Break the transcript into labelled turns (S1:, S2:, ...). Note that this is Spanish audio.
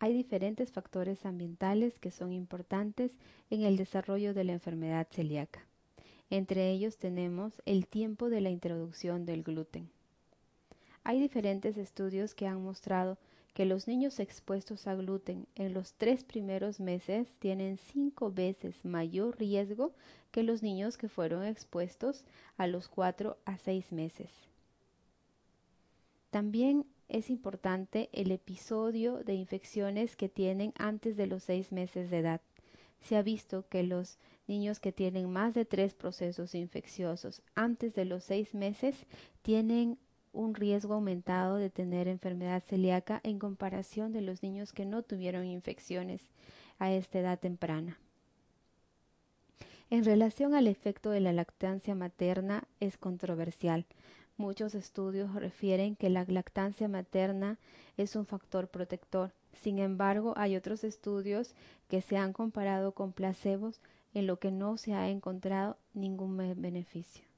S1: Hay diferentes factores ambientales que son importantes en el desarrollo de la enfermedad celíaca. Entre ellos tenemos el tiempo de la introducción del gluten. Hay diferentes estudios que han mostrado que los niños expuestos a gluten en los 3 primeros meses tienen 5 veces mayor riesgo que los niños que fueron expuestos a los 4 a 6 meses. También es importante el episodio de infecciones que tienen antes de los 6 meses de edad. Se ha visto que los niños que tienen más de 3 procesos infecciosos antes de los 6 meses tienen un riesgo aumentado de tener enfermedad celíaca en comparación de los niños que no tuvieron infecciones a esta edad temprana. En relación al efecto de la lactancia materna es controversial. Muchos estudios refieren que la lactancia materna es un factor protector. Sin embargo, hay otros estudios que se han comparado con placebos en lo que no se ha encontrado ningún beneficio.